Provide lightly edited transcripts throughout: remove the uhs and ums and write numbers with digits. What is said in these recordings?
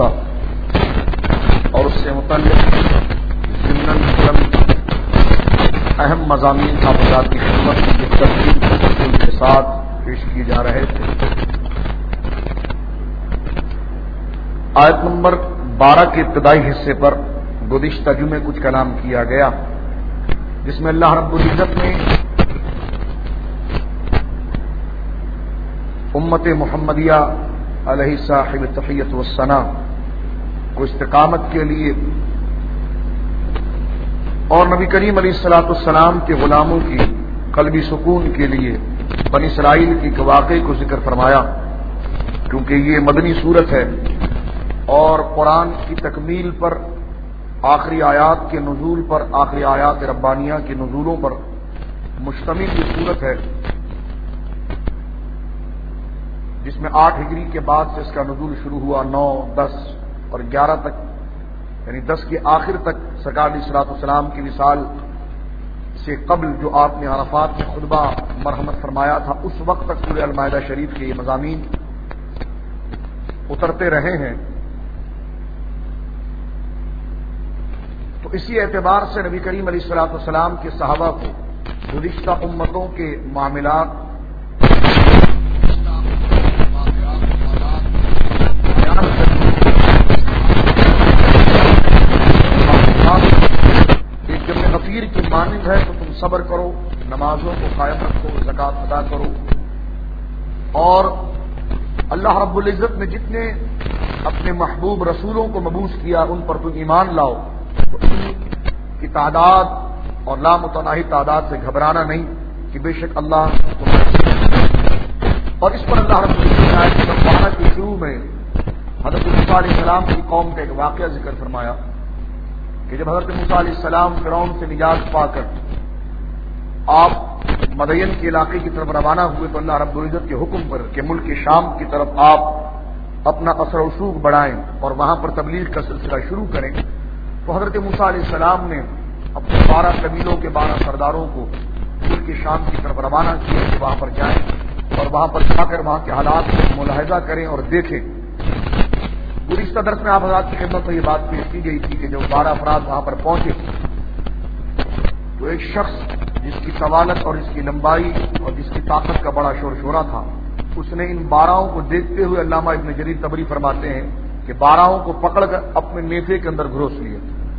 گزشتہ اور اس سے متعلق ضمن چند اہم مضامین حضرات کی خدمت کی تفصیل کے ساتھ پیش کیے جا رہے تھے۔ آیت نمبر 12 کے ابتدائی حصے پر گزشتہ جمعے کچھ کلام کیا گیا، جس میں اللہ رب العزت نے امت محمدیہ علیہ صاحب تحیت والثناء کو استقامت کے لیے اور نبی کریم علیہ الصلوۃ والسلام کے غلاموں کی قلبی سکون کے لیے بنی اسرائیل کی واقعے کو ذکر فرمایا، کیونکہ یہ مدنی صورت ہے اور قرآن کی تکمیل پر، آخری آیات کے نزول پر، آخری آیات ربانیہ کے نزولوں پر مشتمل یہ صورت ہے، جس میں 8 ہجری کے بعد سے اس کا نزول شروع ہوا، 9، 10 اور 11 تک، یعنی 10 کے آخر تک سرکار علیہ الصلوۃ والسلام کی وصال سے قبل جو آپ نے عرفات میں خطبہ مرحمت فرمایا تھا، اس وقت تک سورہ المائدہ شریف کے یہ مضامین اترتے رہے ہیں۔ تو اسی اعتبار سے نبی کریم علیہ الصلوۃ والسلام کے صحابہ کو گزشتہ امتوں کے معاملات ایک جب غفیر کی مانند ہے تو تم صبر کرو، نمازوں کو قائم رکھو، زکوٰۃ ادا کرو، اور اللہ رب العزت نے جتنے اپنے محبوب رسولوں کو مبعوث کیا ان پر تم ایمان لاؤ، تو ان کی تعداد اور لامتناہی تعداد سے گھبرانا نہیں کہ بے شک اللہ اور اس پر اللہ رب العزت نے 12 کے شروع میں حضرت موسیٰ علیہ السلام کی قوم کا ایک واقعہ ذکر فرمایا کہ جب حضرت موسیٰ علیہ السلام فرعون سے نجات پا کر آپ مدین کے علاقے کی طرف روانہ ہوئے تو اللہ رب العزت کے حکم پر کہ ملک شام کی طرف آپ اپنا اثر و رسوخ بڑھائیں اور وہاں پر تبلیغ کا سلسلہ شروع کریں، تو حضرت موسیٰ علیہ السلام نے اپنے 12 قبیلوں کے 12 سرداروں کو ملک شام کی طرف روانہ کیا کہ وہاں پر جائیں اور وہاں پر جا کر وہاں کے حالات کو ملاحظہ کریں اور دیکھیں۔ گزشتہ درس میں آپ حضرات کی خدمت میں یہ بات پیش کی گئی تھی کہ جب 12 افراد وہاں پر پہنچے تو ایک شخص جس کی طوالت اور اس کی لمبائی اور جس کی طاقت کا بڑا شور شورا تھا، اس نے ان 12 کو دیکھتے ہوئے علامہ ابن جریر طبری فرماتے ہیں کہ 12 کو پکڑ کر اپنے نیزے کے اندر گھروس لیے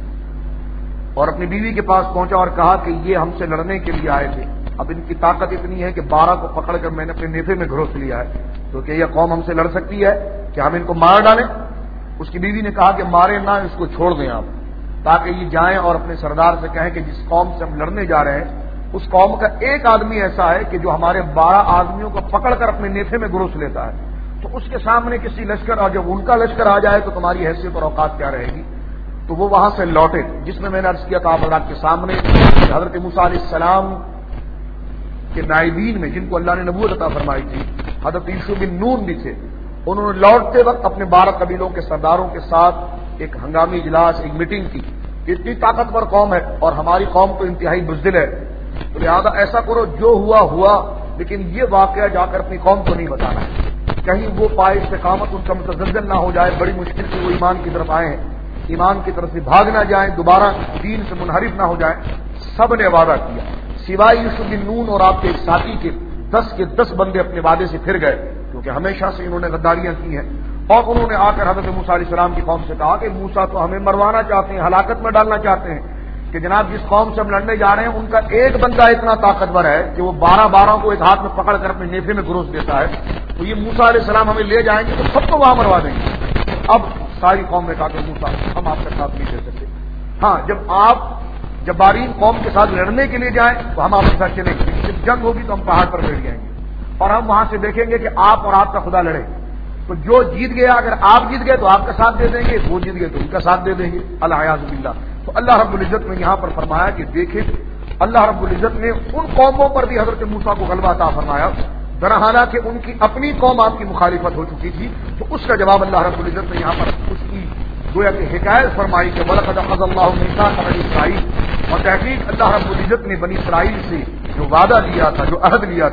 اور اپنی بیوی کے پاس پہنچا اور کہا کہ یہ ہم سے لڑنے کے لیے آئے تھے، اب ان کی طاقت اتنی ہے کہ 12 کو پکڑ کر میں نے اپنے نیزے میں گھروس لیا ہے، تو کیا یہ قوم ہم سے لڑ سکتی ہے کہ ہم ان کو مار ڈالیں؟ اس کی بیوی نے کہا کہ مارے نہ، اس کو چھوڑ دیں آپ، تاکہ یہ جائیں اور اپنے سردار سے کہیں کہ جس قوم سے ہم لڑنے جا رہے ہیں اس قوم کا ایک آدمی ایسا ہے کہ جو ہمارے 12 آدمیوں کو پکڑ کر اپنے نیزے میں گھروس لیتا ہے، تو اس کے سامنے کسی لشکر اور جب ان کا لشکر آ جائے تو تمہاری حیثیت اور اوقات کیا رہے گی۔ تو وہ وہاں سے لوٹے، جس میں نے عرض کیا تھا آپ حضرات کے سامنے حضرت موسیٰ علیہ السلام کے نائبین میں جن کو اللہ نے نبوت عطا فرمائی تھی حضرت یوشع بن نون بھی تھے، انہوں نے لوٹتے وقت اپنے 12 قبیلوں کے سرداروں کے ساتھ ایک ہنگامی اجلاس، ایک میٹنگ کی کہ اتنی طاقتور قوم ہے اور ہماری قوم تو انتہائی بزدل ہے، تو لہٰذا ایسا کرو جو ہوا ہوا، لیکن یہ واقعہ جا کر اپنی قوم کو نہیں بتانا ہے، کہیں وہ پائے استقامت ان کا متزلزل نہ ہو جائے، بڑی مشکل سے وہ ایمان کی طرف آئے ہیں، ایمان کی طرف سے بھاگ نہ جائیں، دوبارہ دین سے منحرف نہ ہو جائیں۔ سب نے وعدہ کیا سوائے یوشع بن نون اور آپ کے ایک ساتھی کے 10 کے 10 بندے اپنے وعدے سے پھر گئے، کیونکہ ہمیشہ سے انہوں نے غداریاں کی ہیں، اور انہوں نے آ کر حضرت موسیٰ علیہ السلام کی قوم سے کہا کہ موسیٰ تو ہمیں مروانا چاہتے ہیں، ہلاکت میں ڈالنا چاہتے ہیں، کہ جناب جس قوم سے ہم لڑنے جا رہے ہیں ان کا ایک بندہ اتنا طاقتور ہے کہ وہ 12 کو ایک ہاتھ میں پکڑ کر اپنے نیزے میں گھروس دیتا ہے، تو یہ موسیٰ علیہ السلام ہمیں لے جائیں گے تو سب کو وہاں مروا دیں گے۔ اب ساری قوم نے کہا کہ موسیٰ ہم آپ کا ساتھ نہیں دے سکتے، ہاں جب آپ جبارین قوم کے ساتھ لڑنے کے لیے جائیں تو ہم آپ کے ساتھ چلیں گے، جب جنگ ہوگی تو ہم پہاڑ پر بیٹھ جائیں گے اور ہم وہاں سے دیکھیں گے کہ آپ اور آپ کا خدا لڑے، تو جو جیت گیا اگر آپ جیت گئے تو آپ کا ساتھ دے دیں گے، وہ جیت گئے تو ان کا ساتھ دے دیں گے، الیاذ باللہ۔ تو اللہ رب العزت نے یہاں پر فرمایا کہ دیکھیں اللہ رب العزت نے ان قوموں پر بھی حضرت موسیٰ کو غلبہ عطا فرمایا، حالانکہ ان کی اپنی قوم آپ کی مخالفت ہو چکی تھی، تو اس کا جواب اللہ رب العزت نے یہاں پر اس کی گویا کہ حکایت فرمائی کہ وَلَقَدْ أَخَذَ اللَّهُ مِيثَاقَ بَنِي إِسْرَائِيلَ، اور تحقیق اللہ رب العزت نے بنی اسرائیل سے جو وعدہ لیا تھا، جو عہد لیا تھا،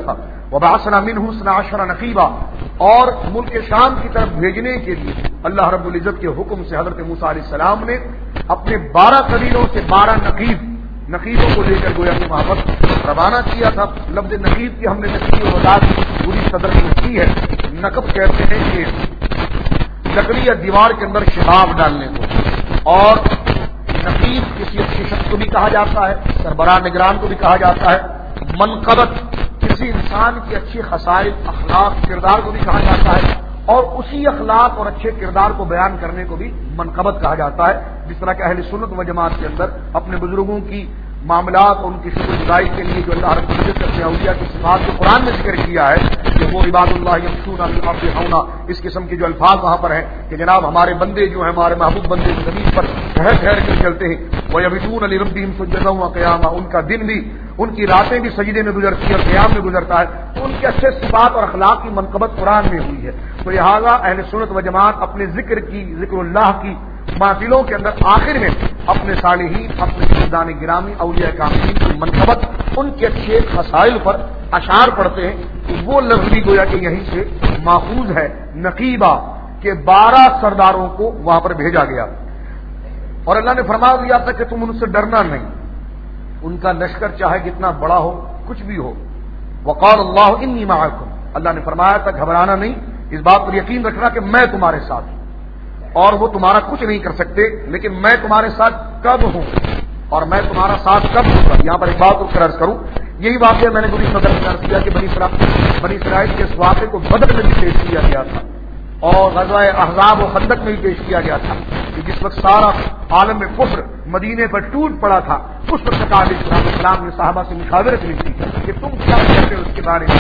وبعثنا منهم 12 نقیبا، اور ملک شام کی طرف بھیجنے کے لیے اللہ رب العزت کے حکم سے حضرت موسیٰ علیہ السلام نے اپنے 12 قبیلوں سے 12 نقیبوں کو لے کر گویا کہ وہاں پر روانہ کیا تھا۔ لفظ نقیب کی ہم نے تفصیل و وضاحت پوری صدر میں کی ہے۔ نقب کہتے ہیں کہ لکڑی یا دیوار کے اندر شہاب ڈالنے کو، اور نقیب کسی اچھی شخص کو بھی کہا جاتا ہے، سربراہ نگران کو بھی کہا جاتا ہے۔ منقبت کسی انسان کی اچھی خصائل، اخلاق، کردار کو بھی کہا جاتا ہے، اور اسی اخلاق اور اچھے کردار کو بیان کرنے کو بھی منقبت کہا جاتا ہے۔ جس طرح کہ اہل سنت و جماعت کے اندر اپنے بزرگوں کی معاملات اور ان کی شکر گزاری کے لیے جو اللہ رب العزت کے اولیاء کی صفات کو قرآن میں ذکر کیا ہے کہ وہ عباد اللہ یمشون علی الارض ہونا، اس قسم کے جو الفاظ وہاں پر ہیں کہ جناب ہمارے بندے جو ہیں، ہمارے محبوب بندے زمین پر ٹھہر ٹھہر کر چلتے ہیں، وَيَبِتُونَ لِرَبِّهِمْ سُجَّدًا وَقِيَامًا، ان کا دن بھی، ان کی راتیں بھی سجدے میں گزرتی ہے اور قیام میں گزرتا ہے، تو ان کے اچھے صفات اور اخلاق کی منقبت قرآن میں ہوئی ہے۔ تو لہٰذا اہل سنت و جماعت اپنے ذکر اللہ کی محفلوں کے اندر آخر میں اپنے صالحین، اپنے سردان گرامی، اولیاء کاملین کی منقبت، ان کے اچھے خصائل پر اشعار پڑھتے ہیں۔ تو وہ لفظ بھی گویا کہ یہیں سے ماخوذ ہے، نقیبہ کے 12 سرداروں کو وہاں پر بھیجا گیا، اور اللہ نے فرما دیا تھا کہ تم ان سے ڈرنا نہیں، ان کا لشکر چاہے کتنا بڑا ہو، کچھ بھی ہو۔ وقال اللہ انی معکم، اللہ نے فرمایا تھا گھبرانا نہیں، اس بات پر یقین رکھنا کہ میں تمہارے ساتھ ہوں، اور وہ تمہارا کچھ نہیں کر سکتے، لیکن میں تمہارے ساتھ کب ہوں اور میں تمہارا ساتھ کب ہوں گا۔ یہاں پر ایک بات کو عرض کروں، یہی واقعہ میں نے پوری صدر میں عرض کیا کہ بنی اسرائیل کے اس واقعے کو بدر میں بھی پیش کیا گیا تھا، اور غزوہ احزاب و خندق میں بھی پیش کیا گیا تھا کہ جس وقت سارا عالم کفر مدینے پر ٹوٹ پڑا تھا، اس وقت علیہ السلام نے صحابہ سے مشاورت لی تھی کہ تم کیا کہتے ہو اس کے بارے میں،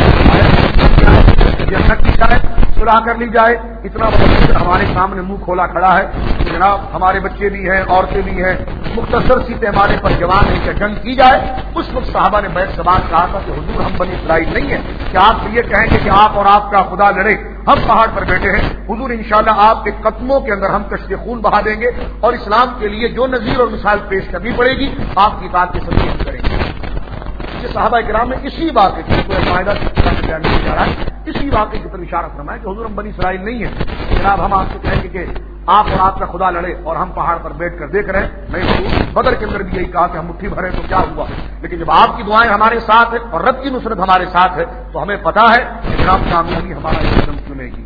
جنت کی شاید صلح کر لی جائے، اتنا ہمارے سامنے منہ کھولا کھڑا ہے کہ جناب ہمارے بچے بھی ہیں، عورتیں بھی ہیں، مختصر سی پیمانے پر جوان ہے کہ جنگ کی جائے۔ اس وقت صحابہ نے بیٹھ سوال کہا تھا کہ حضور ہم بنی اسرائیل نہیں ہیں کہ آپ یہ کہیں گے کہ آپ اور آپ کا خدا لڑے، ہم پہاڑ پر بیٹھے ہیں، حضور انشاءاللہ آپ کے قدموں کے اندر ہم کشت خون بہا دیں گے، اور اسلام کے لیے جو نظیر اور مثال پیش کرنی پڑے گی آپ کی بات کے سبھی ہم کریں گے۔ یہ صحابہ کرام نے اسی واقعے کی فائدہ بیان کیا جا رہا ہے، اسی واقعے کی طرف اشارہ فرمایا کہ حضور ہم بنی اسرائیل نہیں ہیں، جناب ہم آپ سے کہیں گے کہ آپ اور آپ کا خدا لڑے اور ہم پہاڑ پر بیٹھ کر دیکھ رہے ہیں۔ میں بدر کے اندر بھی یہی کہا کہ ہم مٹھی بھرے تو کیا ہوا، لیکن جب آپ کی دعائیں ہمارے ساتھ ہیں اور رب کی نصرت ہمارے ساتھ ہے تو ہمیں پتا ہے کہ جناب کامیابی ہمارا قدم چنے گی۔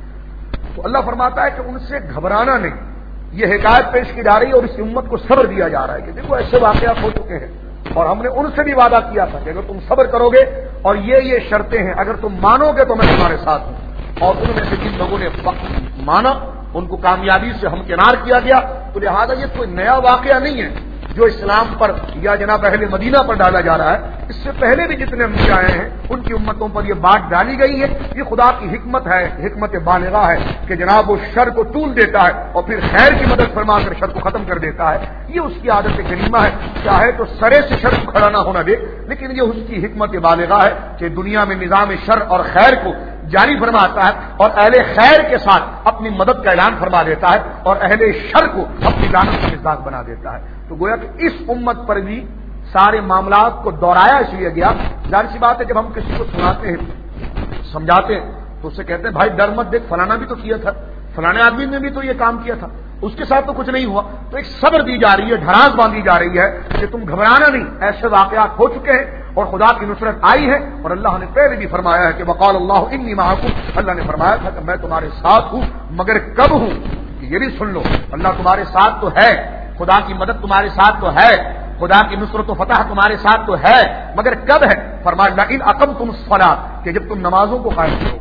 تو اللہ فرماتا ہے کہ ان سے گھبرانا نہیں، یہ حکایت پیش کی جا رہی ہے اور اس امت کو صبر دیا جا رہا ہے کہ دیکھو ایسے واقعات ہو چکے ہیں، اور ہم نے ان سے بھی وعدہ کیا تھا کہ اگر تم صبر کرو گے اور یہ شرطیں ہیں، اگر تم مانو گے تو میں تمہارے ساتھ ہوں۔ اور ان میں سے جن لوگوں نے مانا ان کو کامیابی سے ہمکنار کیا گیا۔ تو لہذا یہ کوئی نیا واقعہ نہیں ہے جو اسلام پر یا جناب اہل مدینہ پر ڈالا جا رہا ہے، اس سے پہلے بھی جتنے انبیاء آئے ہیں ان کی امتوں پر یہ بات ڈالی گئی ہے۔ یہ خدا کی حکمت ہے، حکمت بالغہ ہے کہ جناب وہ شر کو طول دیتا ہے اور پھر خیر کی مدد فرما کر شر کو ختم کر دیتا ہے۔ یہ اس کی عادت کریمہ ہے، چاہے تو سرے سے شر کو کھڑا نہ ہونا دے، لیکن یہ اس کی حکمت بالغہ ہے کہ دنیا میں نظام شر اور خیر کو جاری فرماتا ہے اور اہل خیر کے ساتھ اپنی مدد کا اعلان فرما دیتا ہے اور اہل شر کو اپنی لعنت کا مزاق بنا دیتا ہے۔ تو گویا کہ اس امت پر بھی سارے معاملات کو دہرایا اس لیے گیا۔ ظاہر سی بات ہے جب ہم کسی کو سناتے ہیں، سمجھاتے ہیں، تو اس سے کہتے ہیں بھائی ڈر مت، دیکھ فلانا بھی تو کیا تھا، فلانے آدمی نے بھی تو یہ کام کیا تھا، اس کے ساتھ تو کچھ نہیں ہوا۔ تو ایک صبر دی جا رہی ہے، ڈھڑاس باندھی جا رہی ہے کہ تم گھبرانا نہیں، ایسے واقعات ہو چکے ہیں اور خدا کی نصرت آئی ہے، اور اللہ نے پہلے بھی فرمایا ہے کہ وقال اللہ انی معکم، اللہ نے فرمایا تھا کہ میں تمہارے ساتھ ہوں، مگر کب ہوں یہ بھی سن لو، اللہ تمہارے ساتھ تو ہے، خدا کی مدد تمہارے ساتھ تو ہے، خدا کی نصرت و فتح تمہارے ساتھ تو ہے، مگر کب ہے؟ فرمایا لئن اقمتم الصلاۃ، کہ جب تم نمازوں کو قائم کرو،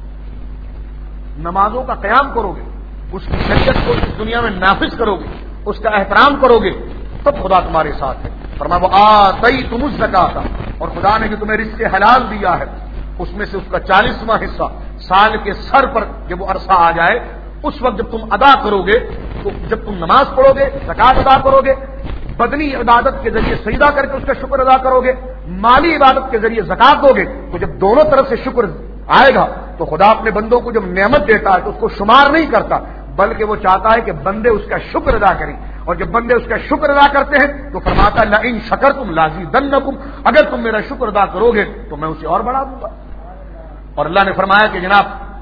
نمازوں کا قیام کرو گے، اس کی شریعت کو اس دنیا میں نافذ کرو گے، اس کا احترام کرو گے، تب خدا تمہارے ساتھ ہے۔ فرمایا وآتیتم الزکاۃ، اور خدا نے جو تمہیں رزق حلال دیا ہے اس میں سے اس کا 40واں حصہ سال کے سر پر جب وہ عرصہ آ جائے اس وقت جب تم ادا کرو گے، تو جب تم نماز پڑھو گے، زکات ادا کرو گے، بدنی عبادت کے ذریعے سجدہ کر کے اس کا شکر ادا کرو گے، مالی عبادت کے ذریعے زکات دو گے، تو جب دونوں طرف سے شکر آئے گا تو خدا اپنے بندوں کو جب نعمت دیتا ہے تو اس کو شمار نہیں کرتا، بلکہ وہ چاہتا ہے کہ بندے اس کا شکر ادا کریں، اور جب بندے اس کا شکر ادا کرتے ہیں تو فرماتا ہے لئن شکرتم لازیدنکم، اگر تم میرا شکر ادا کرو گے تو میں اسے اور بڑھا دوں گا۔ اور اللہ نے فرمایا کہ جناب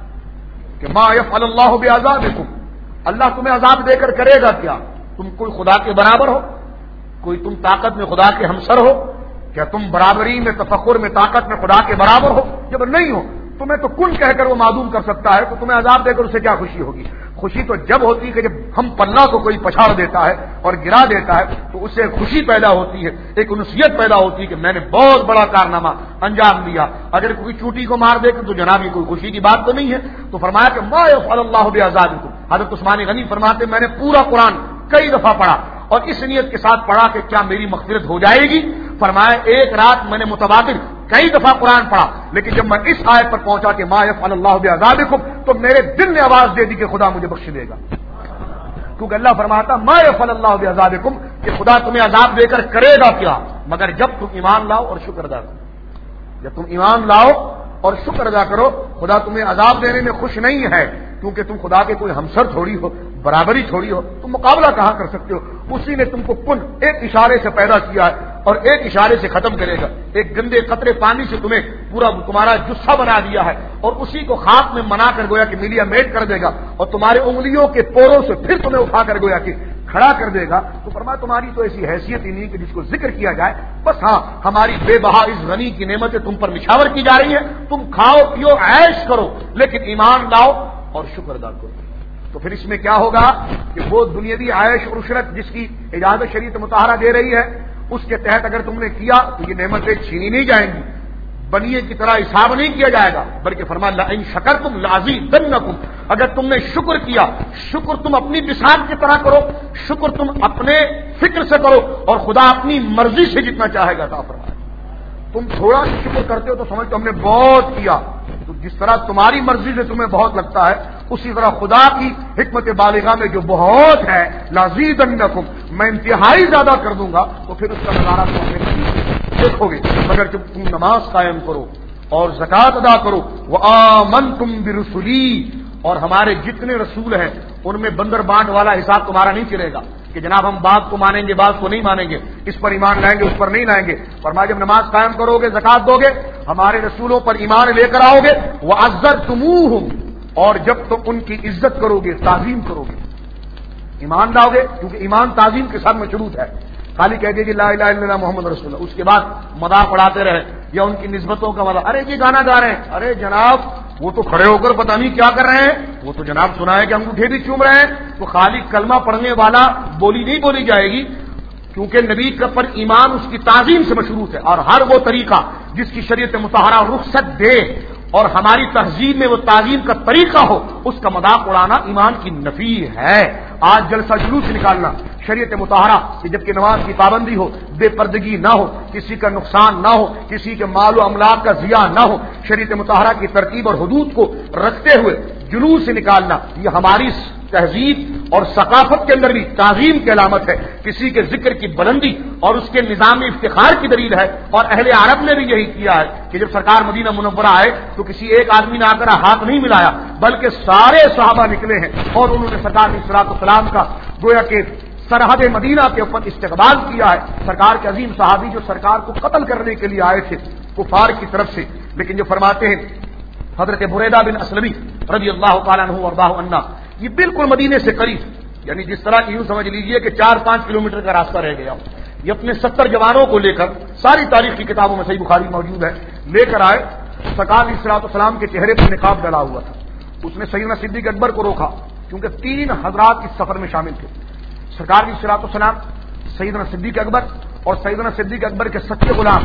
کہ ما یفعل اللہ بعذابکم، اللہ تمہیں عذاب دے کر کرے گا کیا؟ تم کوئی خدا کے برابر ہو؟ کوئی تم طاقت میں خدا کے ہمسر ہو؟ کیا تم برابری میں، تفخر میں، طاقت میں خدا کے برابر ہو؟ جب نہیں ہو، تمہیں تو کن کہہ کر وہ معدوم کر سکتا ہے، تو تمہیں عذاب دے کر اسے کیا خوشی ہوگی؟ خوشی تو جب ہوتی ہے کہ جب ہم پلہ کو کوئی پچھاڑ دیتا ہے اور گرا دیتا ہے تو اسے خوشی پیدا ہوتی ہے، ایک انسیت پیدا ہوتی ہے کہ میں نے بہت بڑا کارنامہ انجام دیا۔ اگر کوئی چوٹی کو مار دے تو جناب یہ کوئی خوشی کی بات تو نہیں ہے۔ تو فرمایا کہ ما یفعل اللہ بعذابکم، حضرت عثمان غنی فرماتے میں نے پورا قرآن کئی دفعہ پڑھا اور اس نیت کے ساتھ پڑھا کہ کیا میری مغفرت ہو جائے گی؟ فرمایا ایک رات میں نے متواتر کئی دفعہ قرآن پڑھا، لیکن جب میں اس آیت پر پہنچا کہ ما یفعل اللہ بعذابکم تو میرے دل نے آواز دے دی کہ خدا مجھے بخش دے گا، کیونکہ اللہ فرماتا ما یفعل اللہ بعذابکم کہ خدا تمہیں عذاب دے کر کرے گا کیا مگر جب تم ایمان لاؤ اور شکر ادا کرو۔ جب تم ایمان لاؤ اور شکر ادا کرو، خدا تمہیں عذاب دینے میں خوش نہیں ہے، کیونکہ تم خدا کے کوئی ہمسر تھوڑی ہو، برابری تھوڑی ہو، تم مقابلہ کہاں کر سکتے ہو؟ اسی نے تم کو کن ایک اشارے سے پیدا کیا ہے اور ایک اشارے سے ختم کرے گا۔ ایک گندے قطرے پانی سے تمہیں پورا تمہارا جثہ بنا دیا ہے اور اسی کو خاک میں منا کر گویا کہ ملیا میٹ کر دے گا اور تمہارے انگلیوں کے پوروں سے پھر تمہیں اٹھا کر گویا کہ کھڑا کر دے گا۔ تو فرمایا تمہاری تو ایسی حیثیت ہی نہیں کہ جس کو ذکر کیا جائے، بس ہاں ہماری بے بہا اس غنی کی نعمتیں تم پر نچھاور کی جا رہی ہیں، تم کھاؤ پیو عیش کرو لیکن ایمان لاؤ اور شکر ادا کرو۔ تو پھر اس میں کیا ہوگا کہ وہ دنیاوی عیش اور عشرت جس کی اجازت شریعت مطہرہ دے رہی ہے اس کے تحت اگر تم نے کیا تو یہ نعمتیں چھینی نہیں جائیں گی، بنیے کی طرح حساب نہیں کیا جائے گا، بلکہ فرمایا لئن شکرتم لازیدنکم، اگر تم نے شکر کیا، شکر تم اپنی بساط کی طرح کرو، شکر تم اپنے فکر سے کرو اور خدا اپنی مرضی سے جتنا چاہے گا عطا فرمائے۔ تم تھوڑا سا شکر کرتے ہو تو سمجھتے ہم نے بہت کیا، تو جس طرح تمہاری مرضی سے تمہیں بہت لگتا ہے اسی طرح خدا کی حکمت بالغہ میں جو بہت ہے لازیدنکم، میں انتہائی زیادہ کر دوں گا، تو پھر اس کا نظارہ تم اپنے دیکھو گے۔ مگر جب تم نماز قائم کرو اور زکوٰۃ ادا کرو، وآمنتم برسلی، اور ہمارے جتنے رسول ہیں ان میں بندر بانٹ والا حساب تمہارا نہیں چلے گا کہ جناب ہم بعض کو مانیں گے بعض کو نہیں مانیں گے، اس پر ایمان لائیں گے اس پر نہیں لائیں گے۔ فرمایا جب نماز قائم کرو گے، زکوٰۃ دو گے، ہمارے رسولوں پر ایمان لے کر آؤ گے، وعزرتموہم، اور جب تم ان کی عزت کرو گے، تعظیم کرو گے، ایمان لاؤ گے، کیونکہ ایمان تعظیم کے ساتھ مشروط ہے۔ خالی کہہ دے کہ لا الہ الا اللہ محمد رسول اللہ، اس کے بعد مذاق اڑاتے رہے یا ان کی نسبتوں کا مذاق، ارے یہ گانا گا رہے ہیں، ارے جناب وہ تو کھڑے ہو کر پتہ نہیں کیا کر رہے ہیں، وہ تو جناب سنا ہے کہ انگوٹھے بھی چوم رہے ہیں۔ تو خالی کلمہ پڑھنے والا بولی نہیں بولی جائے گی، کیونکہ نبی کا پر ایمان اس کی تعظیم سے مشروط ہے، اور ہر وہ طریقہ جس کی شریعت مطہرہ رخصت دے اور ہماری تہذیب میں وہ تعظیم کا طریقہ ہو، اس کا مذاق اڑانا ایمان کی نفی ہے۔ آج جلسہ جلوس نکالنا شریعت مطہرہ کہ جبکہ نماز کی پابندی ہو، بے پردگی نہ ہو، کسی کا نقصان نہ ہو، کسی کے مال و املاک کا ضیاع نہ ہو، شریعت مطہرہ کی ترتیب اور حدود کو رکھتے ہوئے جلوس نکالنا، یہ ہماری تہذیب اور ثقافت کے اندر بھی تعظیم کی علامت ہے، کسی کے ذکر کی بلندی اور اس کے نظام افتخار کی دلیل ہے۔ اور اہل عرب نے بھی یہی کیا ہے کہ جب سرکار مدینہ منورہ آئے تو کسی ایک آدمی نے آ کر ہاتھ نہیں ملایا، بلکہ سارے صحابہ نکلے ہیں اور انہوں نے سرکار علیہ الصلوۃ والسلام کا گویا کہ سرحد مدینہ کے اوپر استقبال کیا ہے۔ سرکار کے عظیم صحابی جو سرکار کو قتل کرنے کے لیے آئے تھے کفار کی طرف سے، لیکن جو فرماتے ہیں حضرت بریدہ بن اسلمی رضی اللہ تعالیٰ عنہ وارضاہ عنہ، یہ بالکل مدینے سے قریب، یعنی جس طرح یوں سمجھ لیجئے کہ 4-5 کلومیٹر کا راستہ رہ گیا، یہ اپنے 70 جوانوں کو لے کر، ساری تاریخ کی کتابوں میں صحیح بخاری موجود ہے، لے کر آئے۔ سرکار علیہ الصلوۃ والسلام کے چہرے پر نقاب ڈلا ہوا تھا، اس نے سیدنا صدیق اکبر کو روکا کیونکہ 3 حضرات اس سفر میں شامل تھے، سرکار علیہ الصلوۃ والسلام، سیدنا صدیق اکبر اور سیدنا صدیق اکبر کے سچے غلام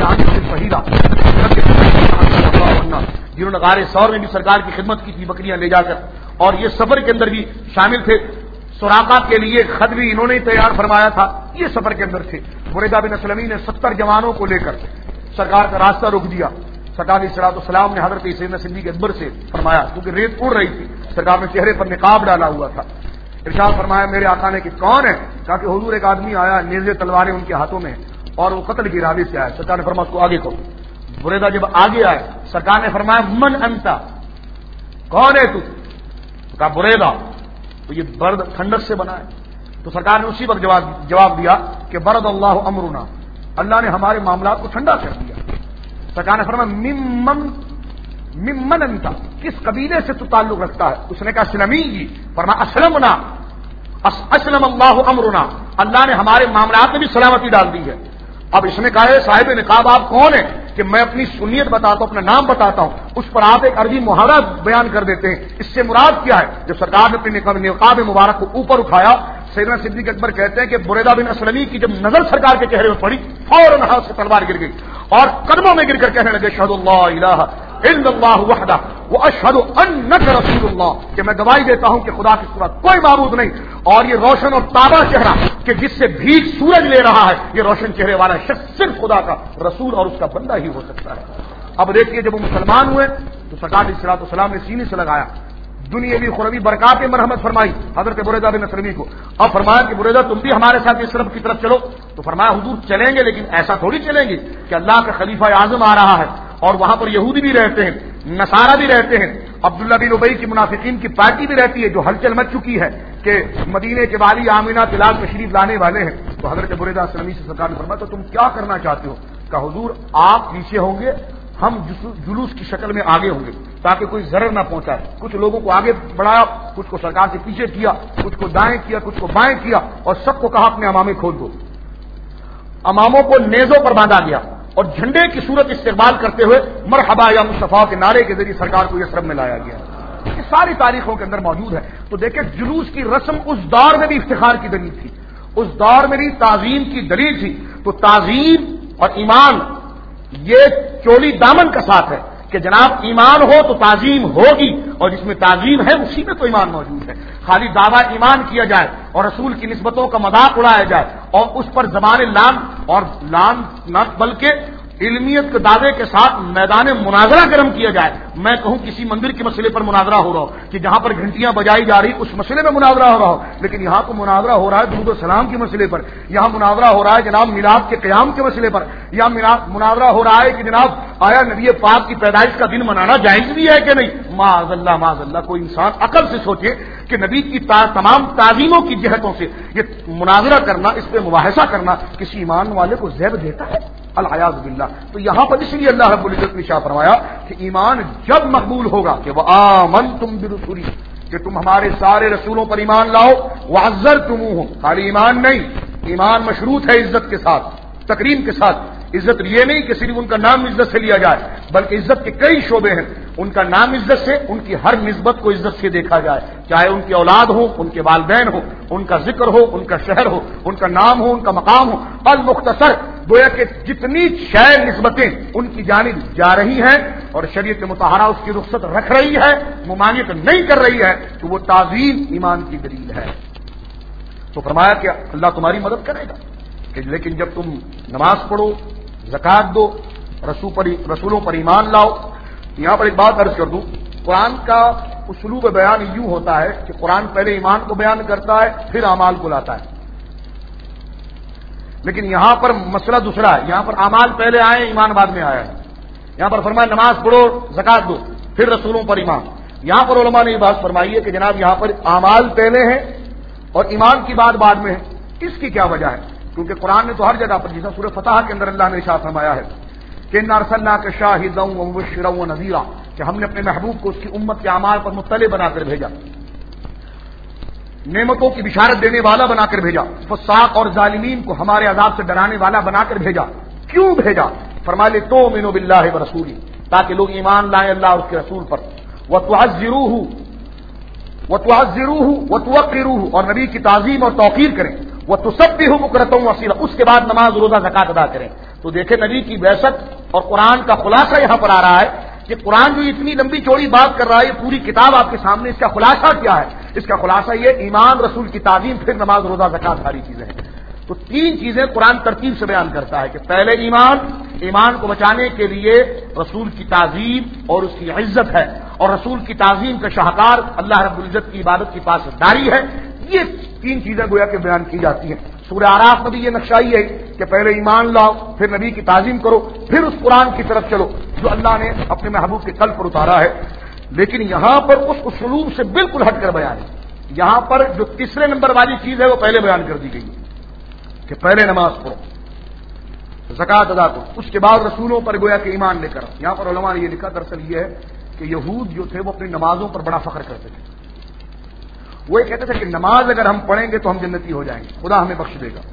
جنہوں نے غار ثور میں بھی سرکار کی خدمت کی تھی بکریاں لے جا کر، اور یہ سفر کے اندر بھی شامل تھے۔ سراقہ کے لیے خط بھی انہوں نے تیار فرمایا تھا، یہ سفر کے اندر تھے۔ بریدہ بن اسلمی نے 70 جوانوں کو لے کر سرکار کا راستہ روک دیا۔ سرکار علیہ الصلوۃ والسلام نے حضرت سیدنا صدیق اکبر سے فرمایا، کیونکہ ریت اڑ رہی تھی، سرکار نے چہرے پر نقاب ڈالا ہوا تھا، ارشاد فرمایا میرے آقا نے کہ کون ہے؟ کہا کہ حضور ایک آدمی آیا، نیزے تلواریں ان کے ہاتھوں میں اور وہ قتل کی ارادے سے آیا۔ سرکار نے فرمایا اس کو آگے کرو۔ بریدہ جب آگے آئے سرکار نے فرمایا من انتا، کون ہے تو؟ کہا بریدہ، تو یہ برد ٹھنڈک سے بنا ہے۔ تو سرکار نے اسی وقت جواب دیا کہ برد اللہ امرنا، اللہ نے ہمارے معاملات کو ٹھنڈا کر دیا۔ سرکار نے فرمایا ممن ممن انت، کس قبیلے سے تو تعلق رکھتا ہے؟ اس نے کہا اسلمی جی. فرمایا اسلمنا، اسلم اللہ امرنا، اللہ نے ہمارے معاملات میں بھی سلامتی ڈال دی ہے. اب اس نے کہا ہے صاحب نقاب آپ کون ہیں کہ میں اپنی سنیت بتاتا ہوں، اپنا نام بتاتا ہوں، اس پر آپ ایک عربی محاورہ بیان کر دیتے ہیں. اس سے مراد کیا ہے؟ جب سرکار نے اپنے نقاب مبارک کو اوپر اٹھایا، سیدنا صدیق اکبر کہتے ہیں کہ بریدہ بن اسلمی کی جب نظر سرکار کے چہرے پر پڑی، فوراً ہاتھ سے تلوار گر گئی اور قدموں میں گر کر کہنے لگے اشہد اللہ الہ الا اللہ وحدہ واشہد انک رسول اللہ، کہ میں گواہی دیتا ہوں کہ خدا کے سوا کوئی معبود نہیں، اور یہ روشن اور تابہ چہرہ کہ جس سے بھیگ سورج لے رہا ہے، یہ روشن چہرے والا شخص صرف خدا کا رسول اور اس کا بندہ ہی ہو سکتا ہے. اب دیکھیے جب وہ مسلمان ہوئے تو سرکار علیہ الصلوۃ والسلام نے سینے سے لگایا، دنیاوی خروی برکات میں مرحمت فرمائی حضرت بریدہ بن اسلمی کو. اب فرمایا کہ بریدہ تم بھی ہمارے ساتھ اس طرف کی طرف چلو. تو فرمایا حضور چلیں گے، لیکن ایسا تھوڑی چلیں گے کہ اللہ کا خلیفہ اعظم آ رہا ہے اور وہاں پر یہودی بھی رہتے ہیں، نصارہ بھی رہتے ہیں، عبداللہ بن ابی کی منافقین کی پارٹی بھی رہتی ہے جو ہلچل مچ چکی ہے کہ مدینے کے والی آمینہ بلال تشریف لانے والے ہیں. تو حضرت بریدہ اسلمی سے سرکار نے فرمایا تو تم کیا کرنا چاہتے ہو؟ کہ حضور آپ پیچھے ہوں گے، ہم جلوس کی شکل میں آگے ہوں گے تاکہ کوئی ضرر نہ پہنچائے. کچھ لوگوں کو آگے بڑھایا، کچھ کو سرکار سے پیچھے کیا، کچھ کو دائیں کیا، کچھ کو بائیں کیا، اور سب کو کہا اپنے امامے کھول دو. اماموں کو نیزوں پر باندھا گیا اور جھنڈے کی صورت استقبال کرتے ہوئے مرحبا یا مصطفیٰ کے نعرے کے ذریعے سرکار کو یثرب میں لایا گیا. یہ ساری تاریخوں کے اندر موجود ہے. تو دیکھیں جلوس کی رسم اس دور میں بھی افتخار کی دلیل تھی، اس دور میں بھی تعظیم کی دلیل تھی. تو تعظیم اور ایمان یہ چولی دامن کا ساتھ ہے کہ جناب ایمان ہو تو تعظیم ہوگی، اور جس میں تعظیم ہے اسی میں تو ایمان موجود ہے. خالی دعویٰ ایمان کیا جائے اور رسول کی نسبتوں کا مذاق اڑایا جائے اور اس پر زبان لان نہ بلکہ علمیت کے دعوے کے ساتھ میدان مناظرہ گرم کیا جائے. میں کہوں کسی مندر کے مسئلے پر مناظرہ ہو رہا ہو کہ جہاں پر گھنٹیاں بجائی جا رہی اس مسئلے میں مناظرہ ہو رہا ہو، لیکن یہاں تو مناظرہ ہو رہا ہے درود و سلام کے مسئلے پر، یہاں مناظرہ ہو رہا ہے جناب میلاد کے قیام کے مسئلے پر، یا مناظرہ ہو رہا ہے کہ جناب آیا نبی پاک کی پیدائش کا دن منانا جائز بھی ہے کہ نہیں. معاذ اللہ کوئی انسان عقل سے سوچے کہ نبی کی تمام تعظیموں کی جہتوں سے یہ مناظرہ کرنا، اس پہ مباحثہ کرنا کسی ایمان والے کو زیب دیتا ہے؟ العیاذ باللہ. تو یہاں پر اس لیے اللہ رب العزت نے ارشاد فرمایا کہ ایمان جب مقبول ہوگا کہ وآمنتم برسولی، کہ تم ہمارے سارے رسولوں پر ایمان لاؤ، وعزرتموہم، خالی ایمان نہیں، ایمان مشروط ہے عزت کے ساتھ، تکریم کے ساتھ. عزت یہ نہیں کہ صرف ان کا نام عزت سے لیا جائے، بلکہ عزت کے کئی شعبے ہیں. ان کا نام عزت سے، ان کی ہر نسبت کو عزت سے دیکھا جائے، چاہے ان کی اولاد ہو، ان کے والدین ہو، ان کا ذکر ہو، ان کا شہر ہو، ان کا نام ہو، ان کا مقام ہو. المختصر گویا کہ جتنی شے نسبتیں ان کی جانب جا رہی ہیں اور شریعت مطہرہ اس کی رخصت رکھ رہی ہے، ممانعت نہیں کر رہی ہے، تو وہ تعظیم ایمان کی دلیل ہے. تو فرمایا کہ اللہ تمہاری مدد کرے گا، لیکن جب تم نماز پڑھو، زکات دو، رسولوں پر ایمان لاؤ. یہاں پر ایک بات عرض کر دوں، قرآن کا اسلوب بیان یوں ہوتا ہے کہ قرآن پہلے ایمان کو بیان کرتا ہے پھر اعمال کو لاتا ہے، لیکن یہاں پر مسئلہ دوسرا ہے. یہاں پر اعمال پہلے آئے، ایمان بعد میں آیا ہے. یہاں پر فرمایا نماز پڑھو، زکات دو، پھر رسولوں پر ایمان. یہاں پر علماء نے یہ بات فرمائی ہے کہ جناب یہاں پر اعمال پہلے ہیں اور ایمان کی بات بعد میں ہے. اس کی کیا وجہ ہے؟ کیونکہ قرآن نے تو ہر جگہ پر، جیسا سورہ فتح کے اندر اللہ نے ارشاد فرمایا ہے کہ انا ارسلناک شاہدا ومبشرا ونذیرا، کہ ہم نے اپنے محبوب کو اس کی امت کے اعمال پر مطلع بنا کر بھیجا، نعمتوں کی بشارت دینے والا بنا کر بھیجا، فساق اور ظالمین کو ہمارے عذاب سے ڈرانے والا بنا کر بھیجا. کیوں بھیجا؟ فرمایا لتؤمنوا باللہ ورسولہ، تاکہ لوگ ایمان لائیں اللہ اور اس کے رسول پر، وتعزروہ وتوقروہ، اور نبی کی تعظیم اور توقیر کریں، وتسبحوا بکرۃ واصیلا، اس کے بعد نماز روزہ زکات ادا کریں. تو دیکھیں نبی کی بعثت اور قرآن کا خلاصہ یہاں پر آ رہا ہے کہ قرآن جو اتنی لمبی چوڑی بات کر رہا ہے، یہ پوری کتاب آپ کے سامنے، اس کا خلاصہ کیا ہے؟ اس کا خلاصہ یہ ایمان، رسول کی تعظیم، پھر نماز روزہ زکات، ساری چیزیں ہیں. تو تین چیزیں قرآن ترتیب سے بیان کرتا ہے کہ پہلے ایمان کو بچانے کے لیے رسول کی تعظیم اور اس کی عزت ہے، اور رسول کی تعظیم کا شاہکار اللہ رب العزت کی عبادت کی پاسداری ہے. یہ تین چیزیں گویا کہ بیان کی جاتی ہیں. سورہ اعراف میں بھی یہ نقشہ ہی ہے کہ پہلے ایمان لاؤ، پھر نبی کی تعظیم کرو، پھر اس قرآن کی طرف چلو جو اللہ نے اپنے محبوب کے قلب پر اتارا ہے. لیکن یہاں پر اس اسلوب سے بالکل ہٹ کر بیان ہے. یہاں پر جو تیسرے نمبر والی چیز ہے وہ پہلے بیان کر دی گئی ہے کہ پہلے نماز پڑھو، زکات ادا کرو، اس کے بعد رسولوں پر گویا کہ ایمان لے کر. یہاں پر علماء نے یہ لکھا، دراصل یہ ہے کہ یہود جو تھے وہ اپنی نمازوں پر بڑا فخر کرتے تھے. وہ یہ کہتے تھے کہ نماز اگر ہم پڑھیں گے تو ہم جنتی ہو جائیں گے, خدا ہمیں بخش دے گا,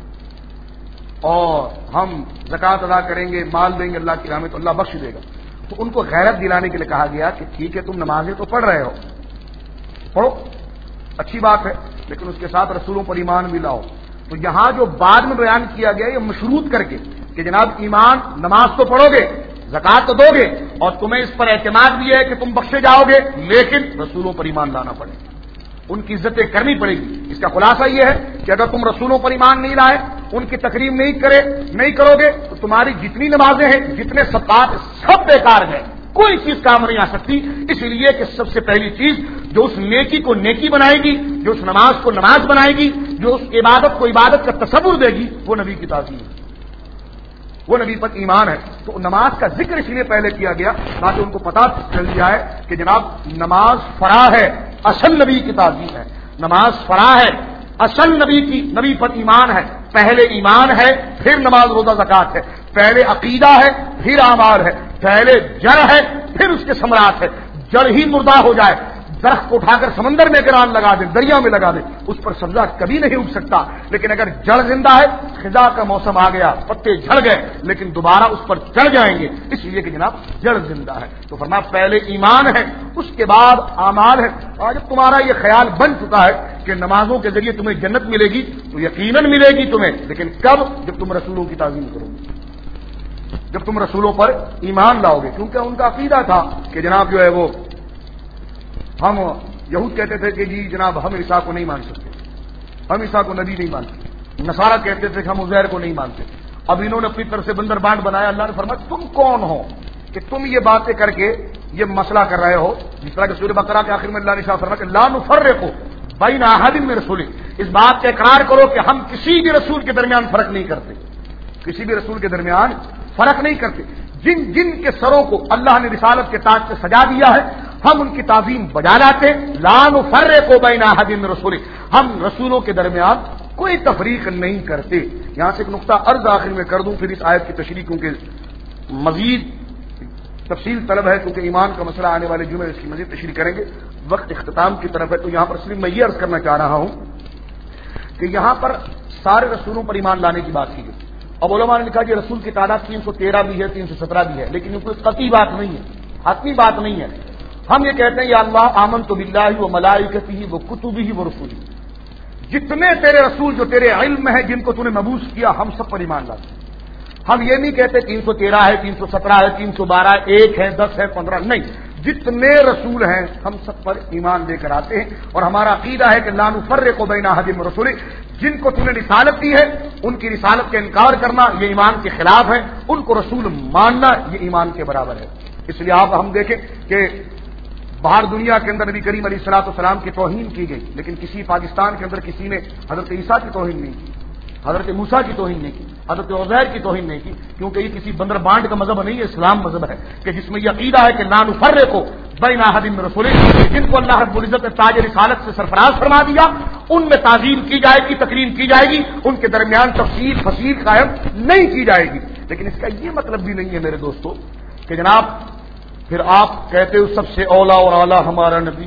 اور ہم زکوٰۃ ادا کریں گے, مال دیں گے اللہ کی راہ میں تو اللہ بخش دے گا. تو ان کو غیرت دلانے کے لیے کہا گیا کہ ٹھیک ہے تم نمازیں تو پڑھ رہے ہو, پڑھو, اچھی بات ہے, لیکن اس کے ساتھ رسولوں پر ایمان بھی لاؤ. تو یہاں جو بعد میں بیان کیا گیا یہ مشروط کر کے کہ جناب ایمان, نماز تو پڑھو گے, زکوٰۃ تو دو گے, اور تمہیں اس پر اعتماد بھی ہے کہ تم بخشے جاؤ گے, لیکن رسولوں پر ایمان لانا پڑے گا, ان کی عزتیں کرنی پڑے گی. اس کا خلاصہ یہ ہے کہ اگر تم رسولوں پر ایمان نہیں لائے, ان کی تقریم نہیں کرو گے, تو تمہاری جتنی نمازیں ہیں, جتنے صدقات, سب بیکار ہیں, کوئی چیز کام نہیں آ سکتی. اس لیے کہ سب سے پہلی چیز جو اس نیکی کو نیکی بنائے گی, جو اس نماز کو نماز بنائے گی, جو اس عبادت کو عبادت کا تصور دے گی, وہ نبی کی تعظیم ہے, وہ نبی پر ایمان ہے. تو نماز کا ذکر اس لیے پہلے کیا گیا تاکہ ان کو پتا چل جائے کہ جناب نماز فرا ہے, اصل نبی کی تعظیم ہے. نماز فرا ہے, اصل نبی پر ایمان ہے. پہلے ایمان ہے, پھر نماز روزہ زکوٰۃ ہے. پہلے عقیدہ ہے, پھر اعمال ہے. پہلے جڑ ہے, پھر اس کے ثمرات ہے. جڑ ہی مردہ ہو جائے, درخت کو اٹھا کر سمندر میں گران لگا دے, دریا میں لگا دے, اس پر سبزہ کبھی نہیں اگ سکتا. لیکن اگر جڑ زندہ ہے, خزاں کا موسم آ گیا, پتے جھڑ گئے, لیکن دوبارہ اس پر چڑھ جائیں گے, اس لیے کہ جناب جڑ زندہ ہے. تو فرمایا پہلے ایمان ہے, اس کے بعد اعمال ہے. اور جب تمہارا یہ خیال بن چکا ہے کہ نمازوں کے ذریعے تمہیں جنت ملے گی, تو یقیناً ملے گی تمہیں, لیکن کب؟ جب تم رسولوں کی تعظیم کرو گے, جب تم رسولوں پر ایمان لاؤ گے. کیونکہ ان کا عقیدہ تھا کہ جناب جو ہے وہ, ہم یہود کہتے تھے کہ جی جناب ہم عیسیٰ کو نہیں مان سکتے, ہم عیسیٰ کو نبی نہیں مانتے. نصارہ کہتے تھے کہ ہم عزیر کو نہیں مانتے. اب انہوں نے اپنی طرف سے بندر بانٹ بنایا. اللہ نے فرمایا تم کون ہو کہ تم یہ باتیں کر کے یہ مسئلہ کر رہے ہو؟ جس طرح کہ سورہ بقرہ کے آخر میں اللہ نے فرمایا کہ لا نفرق بین احد من رسول, اس بات کا اقرار کرو کہ ہم کسی بھی رسول کے درمیان فرق نہیں کرتے, کسی بھی رسول کے درمیان فرق نہیں کرتے. جن جن کے سروں کو اللہ نے رسالت کے تاج سے سجا دیا ہے, ہم ان کی تعظیم بجا لاتے. لا نفرق بین احد من رسول, ہم رسولوں کے درمیان کوئی تفریق نہیں کرتے. یہاں سے ایک نقطہ عرض آخر میں کر دوں, پھر اس آیت کی تشریح کیونکہ مزید تفصیل طلب ہے, کیونکہ ایمان کا مسئلہ آنے والے جمعے اس کی مزید تشریح کریں گے. وقت اختتام کی طرف ہے, تو یہاں پر صرف میں یہ عرض کرنا چاہ رہا ہوں کہ یہاں پر سارے رسولوں پر ایمان لانے کی بات کی گئی. اب علماء نے لکھا کہ رسول کی تعداد 313 بھی ہے, 317 بھی ہے, لیکن یہ کوئی قطعی بات نہیں ہے, حتمی بات نہیں ہے. ہم یہ کہتے ہیں یا اللہ آمنت باللہ و ملائکتہ و کتبہ و رسلہ, جتنے تیرے رسول جو تیرے علم میں ہیں, جن کو تو نے مبعوث کیا, ہم سب پر ایمان لاتے ہیں. ہم یہ نہیں کہتے 313 ہے, 317 ہے, 312 ہے, 1 ہے, 10 ہے, 15, نہیں, جتنے رسول ہیں ہم سب پر ایمان لے کر آتے ہیں. اور ہمارا عقیدہ ہے کہ لا نفرق بین احد من رسول, جن کو تم نے رسالت دی ہے ان کی رسالت کا انکار کرنا یہ ایمان کے خلاف ہے, ان کو رسول ماننا یہ ایمان کے برابر ہے. اس لیے آپ ہم دیکھیں کہ باہر دنیا کے اندر نبی کریم علیہ الصلوۃ والسلام کی توہین کی گئی, لیکن کسی پاکستان کے اندر کسی نے حضرت عیسیٰ کی توہین نہیں کی, حضرت موسیٰ کی توہین نہیں کی, حضرت عزیر کی توہین نہیں کی, کیونکہ یہ کسی بندر بانٹ کا مذہب نہیں ہے, اسلام مذہب ہے کہ جس میں یہ عقیدہ ہے کہ لا نفرق بین احد من رسول, جن کو اللہ رب العزت نے تاج رسالت سے سرفراز فرما دیا, ان میں تعظیم کی جائے گی, تکریم کی جائے گی, ان کے درمیان تفصیل فصیل قائم نہیں کی جائے گی. لیکن اس کا یہ مطلب بھی نہیں ہے میرے دوستو کہ جناب پھر آپ کہتے ہو سب سے اولا اور اعلیٰ ہمارا نبی,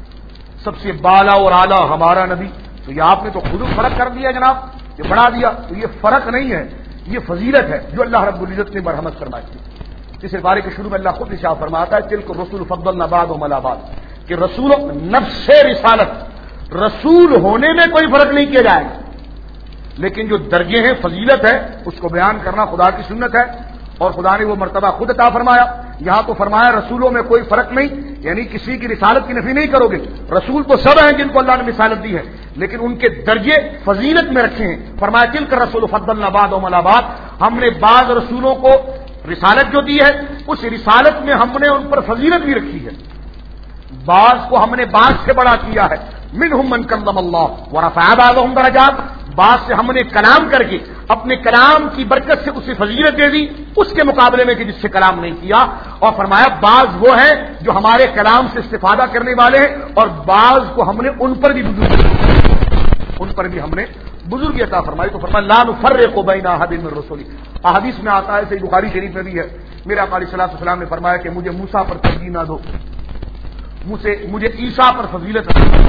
سب سے بالا اور اعلیٰ ہمارا نبی, تو یہ آپ نے تو خود فرق کر دیا جناب, یہ بڑھا دیا. تو یہ فرق نہیں ہے, یہ فضیلت ہے جو اللہ رب العزت نے مرحمت فرمائی تھی. اس بارے کے شروع میں اللہ خود ارشاد فرماتا ہے تلک الرسل فضلنا بعضهم علی بعض, کہ رسولوں نفس رسالت, رسول ہونے میں کوئی فرق نہیں کیا جائے گا, لیکن جو درجے ہیں فضیلت ہے اس کو بیان کرنا خدا کی سنت ہے, اور خدا نے وہ مرتبہ خود عطا فرمایا. یہاں تو فرمایا رسولوں میں کوئی فرق نہیں, یعنی کسی کی رسالت کی نفی نہیں کرو گے, رسول تو سب ہیں جن کو اللہ نے رسالت دی ہے, لیکن ان کے درجے فضیلت میں رکھے ہیں. فرمایا تلک الرسل فضلنا بعضهم علی بعض, ہم نے بعض رسولوں کو رسالت جو دی ہے اس رسالت میں ہم نے ان پر فضیلت بھی رکھی ہے, بعض کو ہم نے بعض سے بڑا کیا ہے. منہم من کلم اللہ ورفع بعضهم درجات, بعض سے ہم نے کلام کر کے اپنے کلام کی برکت سے اسے فضیلت دے دی اس کے مقابلے میں کہ جس سے کلام نہیں کیا. اور فرمایا بعض وہ ہیں جو ہمارے کلام سے استفادہ کرنے والے ہیں, اور بعض کو ہم نے ان پر بھی بزرگی عطا فرمائی. تو فرمایا لا نفرق بین احد من رسول, احادیث میں آتا ہے, صحیح بخاری شریف میں بھی ہے, میرے آقا علیہ الصلوۃ والسلام نے فرمایا کہ مجھے موسیٰ پر ترجیح نہ دو, مجھے عیسیٰ پر فضیلت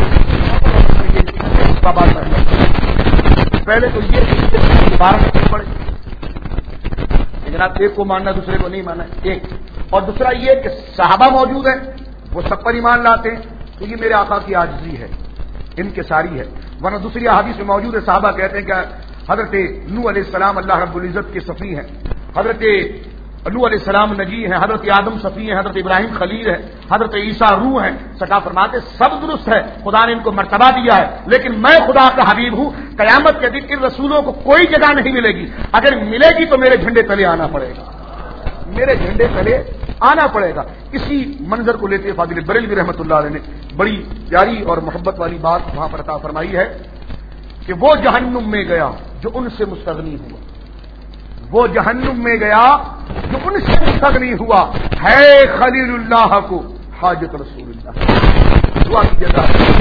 پہلے تو یہ بارہ پڑے جناب، ایک کو ماننا دوسرے کو نہیں ماننا ایک، اور دوسرا یہ کہ صحابہ موجود ہیں وہ سب پر ایمان لاتے ہیں، تو یہ میرے آقا کی عاجزی ہے، ان کے ساری ہے، ورنہ دوسری احادیث میں موجود ہے صحابہ کہتے ہیں کہ حضرت نوح علیہ السلام اللہ رب العزت کے صفی ہیں، حضرت نوح علیہ السلام نجی ہیں، حضرت آدم صفی ہیں، حضرت ابراہیم خلیل ہے، حضرت عیسیٰ روح ہیں۔ سرکار فرماتے سب درست ہے، خدا نے ان کو مرتبہ دیا ہے، لیکن میں خدا کا حبیب ہوں، قیامت کے دن ان رسولوں کو کوئی جگہ نہیں ملے گی، اگر ملے گی تو میرے جھنڈے تلے آنا پڑے گا، میرے جھنڈے تلے آنا پڑے گا۔ اسی منظر کو لیتے فاضل بریلوی رحمۃ اللہ علیہ نے بڑی پیاری اور محبت والی بات وہاں پر عطا فرمائی ہے کہ وہ جہنم میں گیا جو ان سے مستغنی ہوا، وہ جہنم میں گیا جو ان سے مستغنی ہوا، ہے خلیل اللہ کو حاجت رسول اللہ۔ دعا کی جزا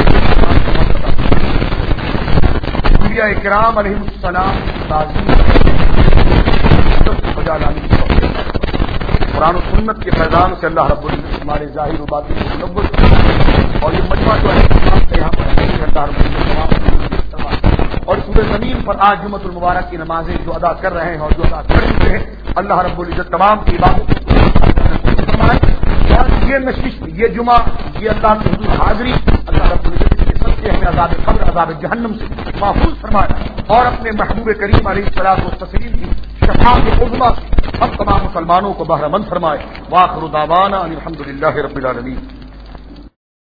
انبیاء کرام علیہ السلام تعظیم بجا لانے کی قرآن و سنت کے فیضان سے اللہ رب العزت ہمارے ظاہر و باطن کو منور اور یہ مجمع جو ہے یہاں پر اللہ رب العزت اور پورے زمین پر آج جمعۃ المبارک کی نمازیں جو ادا کر رہے ہیں اور جو ادا کر چکے ہیں، اللہ رب العزت تمام کی عبادت اور یہ نشست، یہ جمعہ، یہ اللہ کی حضور حاضری، اللہ رب العزت کے سب سے ہمیں عذاب قبر عذاب جہنم سے محفوظ فرمائے اور اپنے محبوب کریم علیہ الصلوۃ والتسلیم کی شفاعت عظمیٰ سے ہم تمام مسلمانوں کو بہرہ مند فرمائے۔ وآخر دعوانا ان الحمد للہ رب العالمین۔